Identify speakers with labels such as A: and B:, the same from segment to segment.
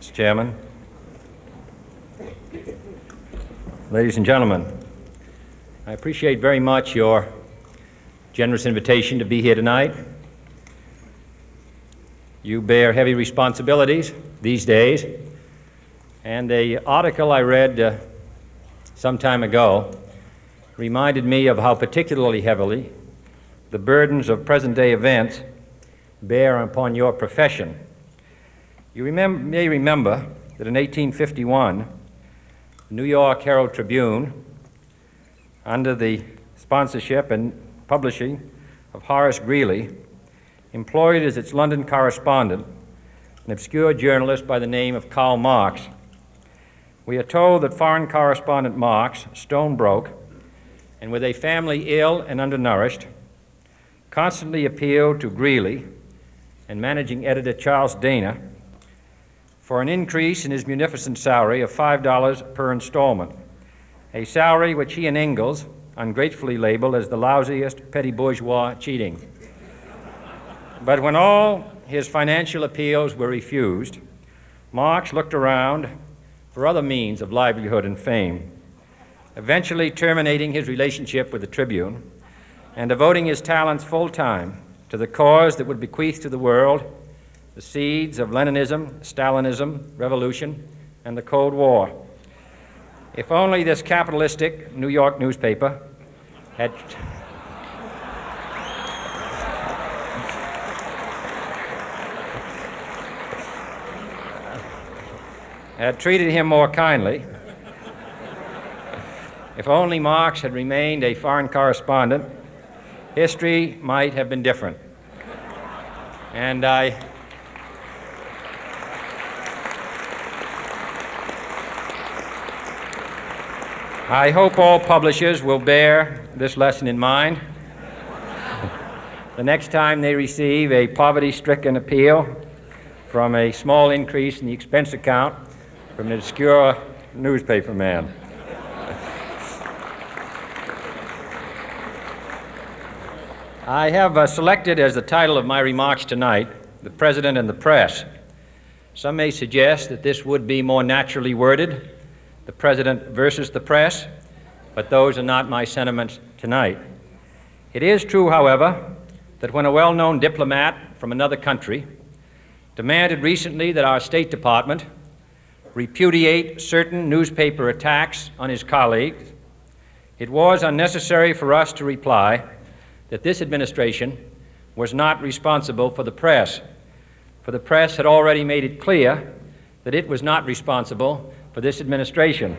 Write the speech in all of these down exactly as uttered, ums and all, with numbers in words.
A: Mister Chairman, ladies and gentlemen, I appreciate very much your generous invitation to be here tonight. You bear heavy responsibilities these days, and an article I read uh, some time ago reminded me of how particularly heavily the burdens of present-day events bear upon your profession. You remember, may remember that in eighteen fifty-one, the New York Herald Tribune, under the sponsorship and publishing of Horace Greeley, employed as its London correspondent an obscure journalist by the name of Karl Marx. We are told that foreign correspondent Marx, stone broke, and with a family ill and undernourished, constantly appealed to Greeley and managing editor Charles Dana for an increase in his munificent salary of five dollars per installment, a salary which he and Engels ungratefully labeled as the lousiest petty bourgeois cheating. But when all his financial appeals were refused, Marx looked around for other means of livelihood and fame, eventually terminating his relationship with the Tribune and devoting his talents full-time to the cause that would bequeath to the world the seeds of Leninism, Stalinism, revolution, and the Cold War. If only this capitalistic New York newspaper had had treated him more kindly, if only Marx had remained a foreign correspondent, history might have been different. And I I hope all publishers will bear this lesson in mind the next time they receive a poverty-stricken appeal from a small increase in the expense account from an obscure newspaper man. I have uh, selected as the title of my remarks tonight, "The President and the Press." Some may suggest that this would be more naturally worded, "The President versus the Press," but those are not my sentiments tonight. It is true, however, that when a well-known diplomat from another country demanded recently that our State Department repudiate certain newspaper attacks on his colleagues, it was unnecessary for us to reply that this administration was not responsible for the press, for the press had already made it clear that it was not responsible for this administration.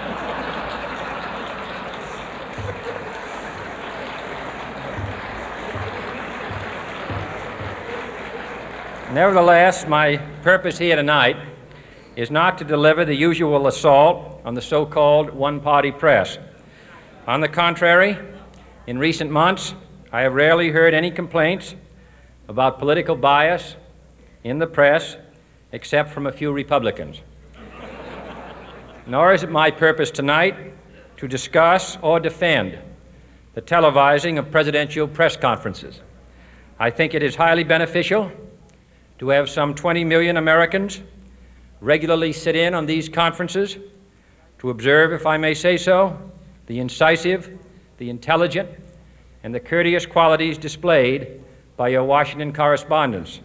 A: Nevertheless, my purpose here tonight is not to deliver the usual assault on the so-called one-party press. On the contrary, in recent months, I have rarely heard any complaints about political bias in the press, except from a few Republicans. Nor is it my purpose tonight to discuss or defend the televising of presidential press conferences. I think it is highly beneficial to have some twenty million Americans regularly sit in on these conferences to observe, if I may say so, the incisive, the intelligent, and the courteous qualities displayed by your Washington correspondents.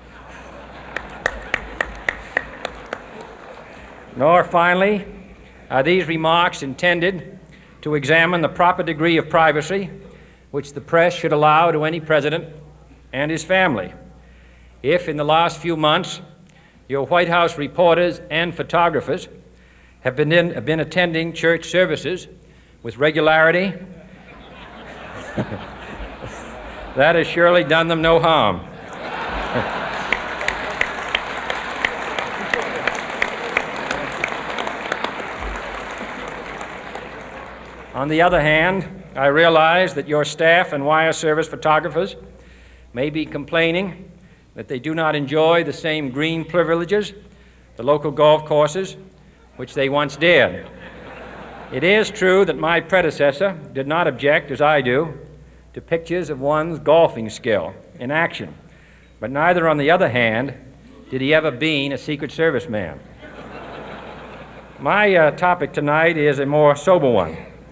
A: Nor, finally, are these remarks intended to examine the proper degree of privacy which the press should allow to any president and his family. If, in the last few months, your White House reporters and photographers have been, in, have been attending church services with regularity, that has surely done them no harm. On the other hand, I realize that your staff and wire service photographers may be complaining that they do not enjoy the same green privileges, the local golf courses, which they once did. It is true that my predecessor did not object, as I do, to pictures of one's golfing skill in action, but neither, on the other hand, Did he ever been a Secret Service man? My uh, topic tonight is a more sober one,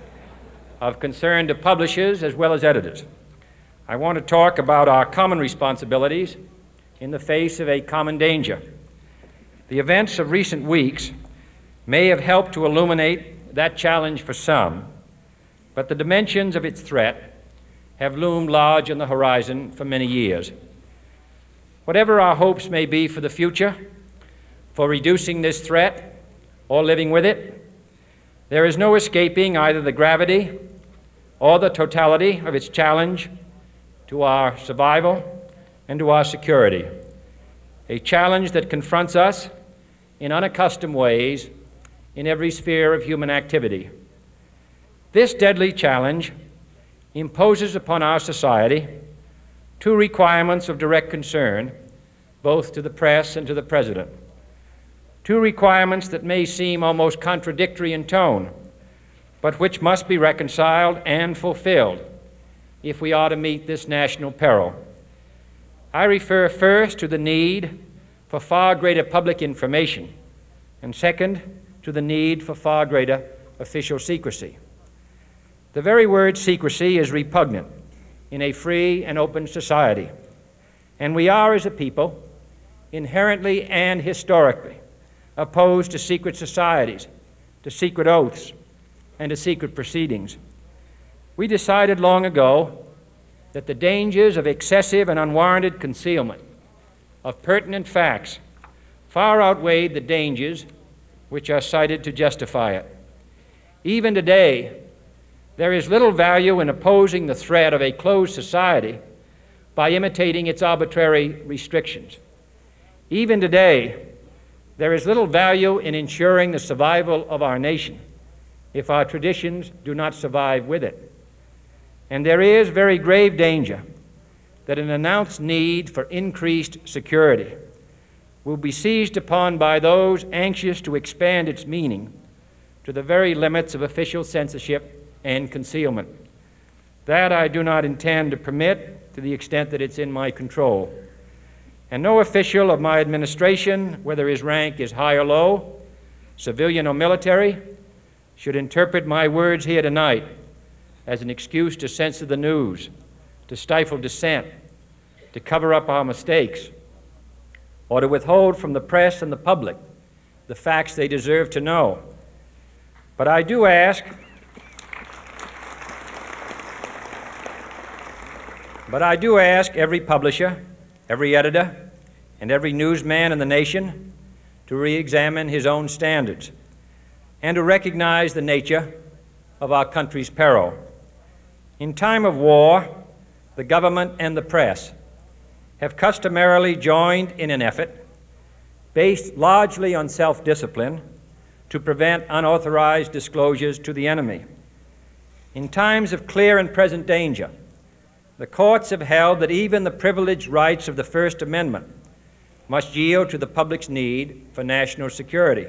A: of concern to publishers as well as editors. I want to talk about our common responsibilities in the face of a common danger. The events of recent weeks may have helped to illuminate that challenge for some, but the dimensions of its threat have loomed large on the horizon for many years. Whatever our hopes may be for the future, for reducing this threat or living with it, there is no escaping either the gravity or the totality of its challenge to our survival and to our security, a challenge that confronts us in unaccustomed ways in every sphere of human activity. This deadly challenge imposes upon our society two requirements of direct concern, both to the press and to the President. Two requirements that may seem almost contradictory in tone, but which must be reconciled and fulfilled if we are to meet this national peril. I refer first to the need for far greater public information, and second, to the need for far greater official secrecy. The very word secrecy is repugnant in a free and open society, and we are, as a people, inherently and historically opposed to secret societies, to secret oaths, and to secret proceedings. We decided long ago that the dangers of excessive and unwarranted concealment of pertinent facts far outweighed the dangers which are cited to justify it. Even today, there is little value in opposing the threat of a closed society by imitating its arbitrary restrictions. Even today, there is little value in ensuring the survival of our nation if our traditions do not survive with it. And there is very grave danger that an announced need for increased security will be seized upon by those anxious to expand its meaning to the very limits of official censorship and concealment. That I do not intend to permit to the extent that it's in my control. And no official of my administration, whether his rank is high or low, civilian or military, should interpret my words here tonight as an excuse to censor the news, to stifle dissent, to cover up our mistakes, or to withhold from the press and the public the facts they deserve to know. But I do ask, but I do ask every publisher, every editor, and every newsman in the nation to re-examine his own standards and to recognize the nature of our country's peril. In time of war, the government and the press have customarily joined in an effort based largely on self-discipline to prevent unauthorized disclosures to the enemy. In times of clear and present danger, the courts have held that even the privileged rights of the First Amendment must yield to the public's need for national security.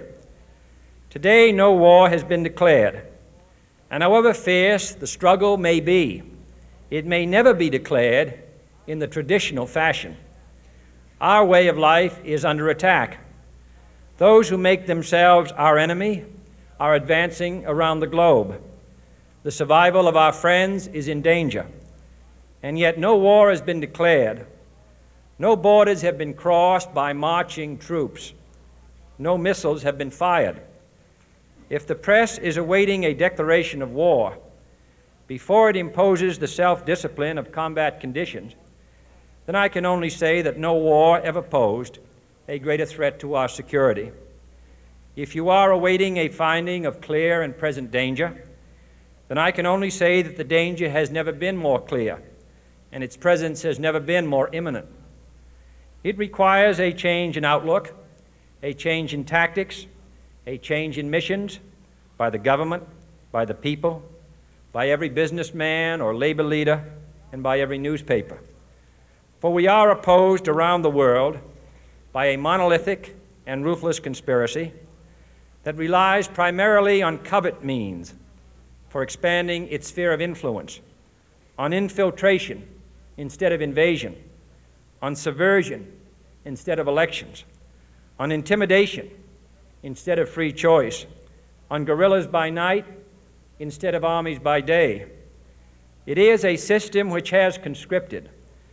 A: Today, no war has been declared, and however fierce the struggle may be, it may never be declared in the traditional fashion. Our way of life is under attack. Those who make themselves our enemy are advancing around the globe. The survival of our friends is in danger. And yet no war has been declared. No borders have been crossed by marching troops. No missiles have been fired. If the press is awaiting a declaration of war before it imposes the self-discipline of combat conditions, then I can only say that no war ever posed a greater threat to our security. If you are awaiting a finding of clear and present danger, then I can only say that the danger has never been more clear, and its presence has never been more imminent. It requires a change in outlook, a change in tactics, a change in missions by the government, by the people, by every businessman or labor leader, and by every newspaper. For we are opposed around the world by a monolithic and ruthless conspiracy that relies primarily on covert means for expanding its sphere of influence, on infiltration instead of invasion, on subversion instead of elections, on intimidation instead of free choice, on guerrillas by night instead of armies by day. It is a system which has conscripted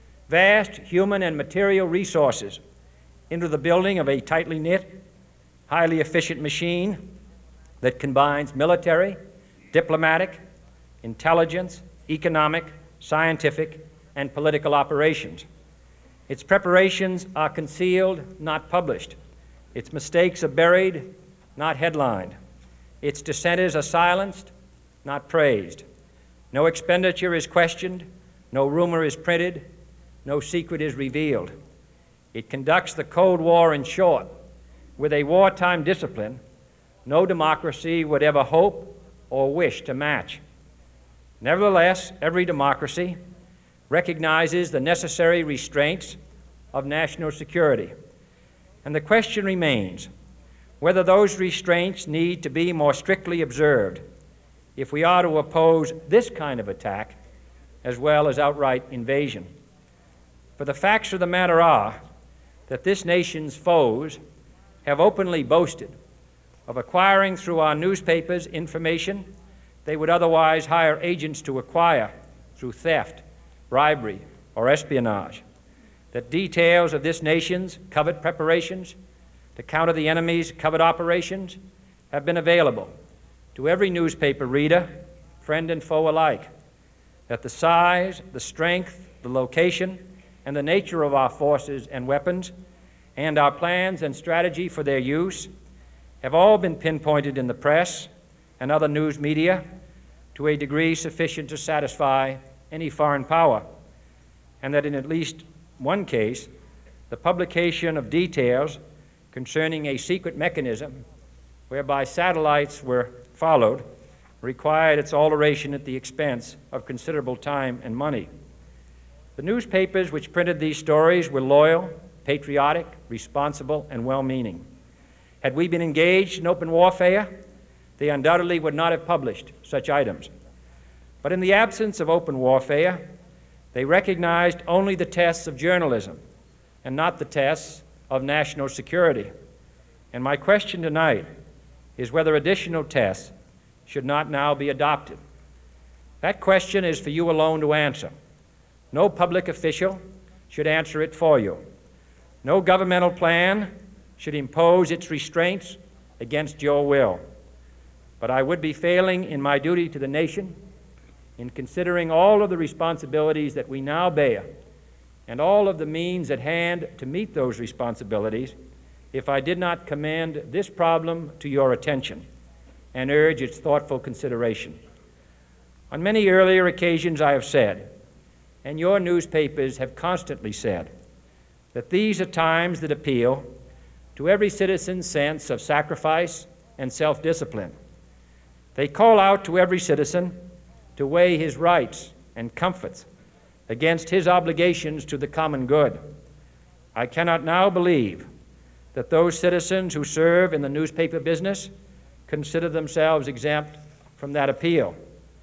A: vast human and material resources into the building of a tightly knit, highly efficient machine that combines military, diplomatic, intelligence, economic, scientific, and political operations. Its preparations are concealed, not published. Its mistakes are buried, not headlined. Its dissenters are silenced, not praised. No expenditure is questioned, no rumor is printed, no secret is revealed. It conducts the Cold War, in short, with a wartime discipline no democracy would ever hope or wish to match. Nevertheless, every democracy recognizes the necessary restraints of national security. And the question remains whether those restraints need to be more strictly observed if we are to oppose this kind of attack as well as outright invasion. For the facts of the matter are that this nation's foes have openly boasted of acquiring through our newspapers information they would otherwise hire agents to acquire through theft, bribery, or espionage, that details of this nation's covert preparations to counter the enemy's covert operations have been available to every newspaper reader, friend and foe alike, that the size, the strength, the location, and the nature of our forces and weapons, and our plans and strategy for their use have all been pinpointed in the press and other news media to a degree sufficient to satisfy any foreign power, and that in at least one case, the publication of details concerning a secret mechanism whereby satellites were followed required its alteration at the expense of considerable time and money. The newspapers which printed these stories were loyal, patriotic, responsible, and well-meaning. Had we been engaged in open warfare, they undoubtedly would not have published such items. But in the absence of open warfare, they recognized only the tests of journalism and not the tests of national security. And my question tonight is whether additional tests should not now be adopted. That question is for you alone to answer. No public official should answer it for you. No governmental plan should impose its restraints against your will. But I would be failing in my duty to the nation in considering all of the responsibilities that we now bear and all of the means at hand to meet those responsibilities if I did not commend this problem to your attention and urge its thoughtful consideration. On many earlier occasions I have said, and your newspapers have constantly said, that these are times that appeal to every citizen's sense of sacrifice and self-discipline. They call out to every citizen to weigh his rights and comforts against his obligations to the common good. I cannot now believe that those citizens who serve in the newspaper business consider themselves exempt from that appeal.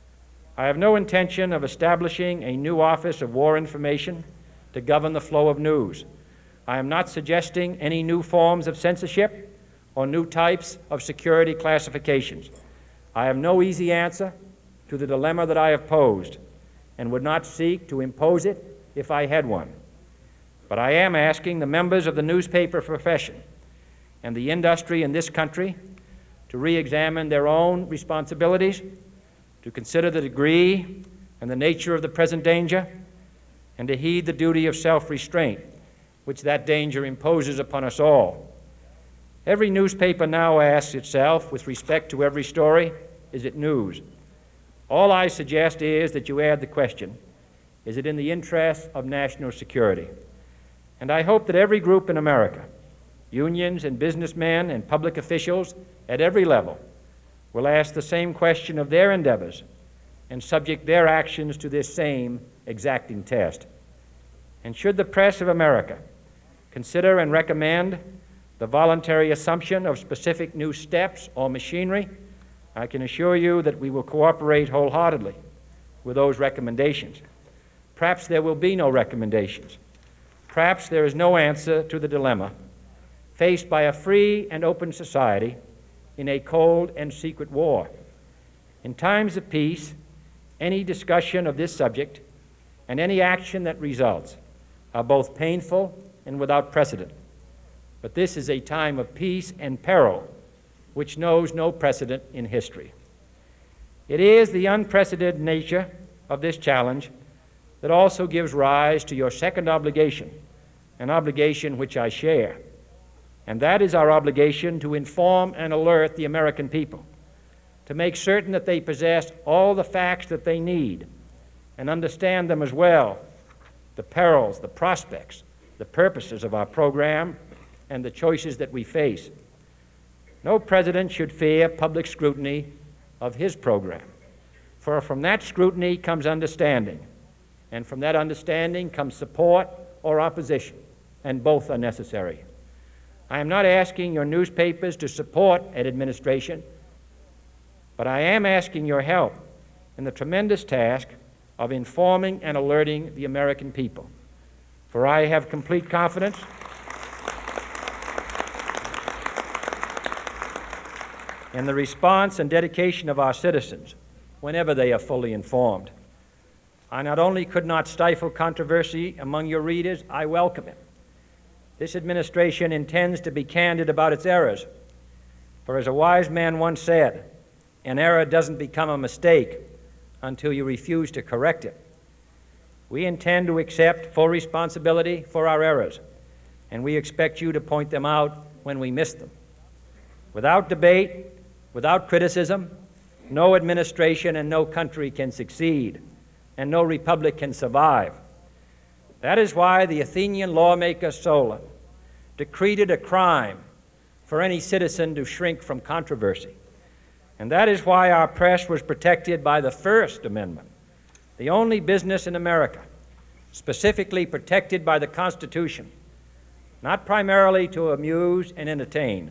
A: I have no intention of establishing a new Office of War Information to govern the flow of news. I am not suggesting any new forms of censorship or new types of security classifications. I have no easy answer to the dilemma that I have posed and would not seek to impose it if I had one. But I am asking the members of the newspaper profession and the industry in this country to re-examine their own responsibilities, to consider the degree and the nature of the present danger, and to heed the duty of self-restraint which that danger imposes upon us all. Every newspaper now asks itself, with respect to every story, is it news? All I suggest is that you add the question, is it in the interest of national security? And I hope that every group in America, unions and businessmen and public officials at every level, will ask the same question of their endeavors and subject their actions to this same exacting test. And should the press of America consider and recommend the voluntary assumption of specific new steps or machinery, I can assure you that we will cooperate wholeheartedly with those recommendations. Perhaps there will be no recommendations. Perhaps there is no answer to the dilemma faced by a free and open society in a cold and secret war. In times of peace, any discussion of this subject and any action that results are both painful and without precedent. But this is a time of peace and peril which knows no precedent in history. It is the unprecedented nature of this challenge that also gives rise to your second obligation, an obligation which I share, and that is our obligation to inform and alert the American people, to make certain that they possess all the facts that they need and understand them as well, the perils, the prospects, the purposes of our program, and the choices that we face. No president should fear public scrutiny of his program, for from that scrutiny comes understanding, and from that understanding comes support or opposition, and both are necessary. I am not asking your newspapers to support an administration, but I am asking your help in the tremendous task of informing and alerting the American people. For I have complete confidence in the response and dedication of our citizens whenever they are fully informed. I not only could not stifle controversy among your readers, I welcome it. This administration intends to be candid about its errors. For as a wise man once said, an error doesn't become a mistake until you refuse to correct it. We intend to accept full responsibility for our errors, and we expect you to point them out when we miss them. Without debate, without criticism, no administration and no country can succeed, and no republic can survive. That is why the Athenian lawmaker Solon decreed it a crime for any citizen to shrink from controversy. And that is why our press was protected by the First Amendment, the only business in America specifically protected by the Constitution, not primarily to amuse and entertain,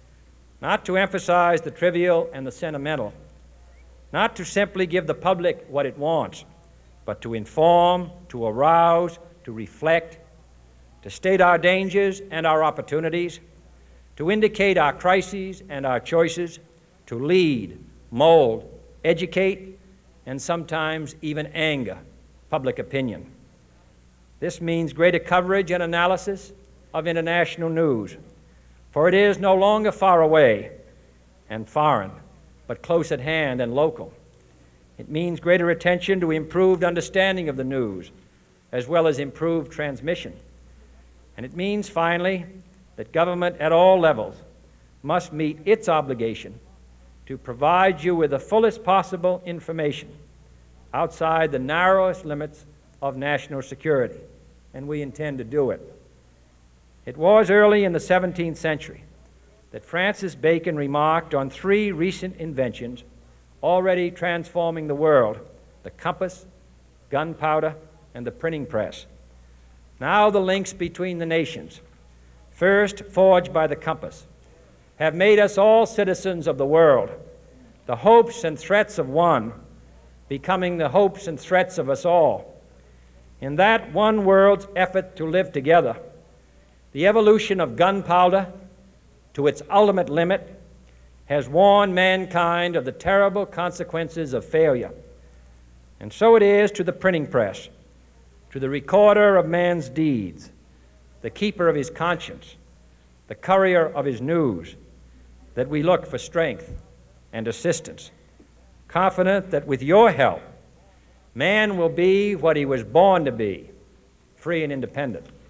A: not to emphasize the trivial and the sentimental, not to simply give the public what it wants, but to inform, to arouse, to reflect, to state our dangers and our opportunities, to indicate our crises and our choices, to lead, mold, educate, and sometimes even anger public opinion. This means greater coverage and analysis of international news, for it is no longer far away and foreign, but close at hand and local. It means greater attention to improved understanding of the news, as well as improved transmission. And it means, finally, that government at all levels must meet its obligation to provide you with the fullest possible information outside the narrowest limits of national security, and we intend to do it. It was early in the seventeenth century that Francis Bacon remarked on three recent inventions already transforming the world: the compass, gunpowder, and the printing press. Now the links between the nations, first forged by the compass, have made us all citizens of the world, the hopes and threats of one becoming the hopes and threats of us all. In that one world's effort to live together, the evolution of gunpowder to its ultimate limit has warned mankind of the terrible consequences of failure. And so it is to the printing press, to the recorder of man's deeds, the keeper of his conscience, the courier of his news, that we look for strength and assistance, confident that with your help, man will be what he was born to be, free and independent.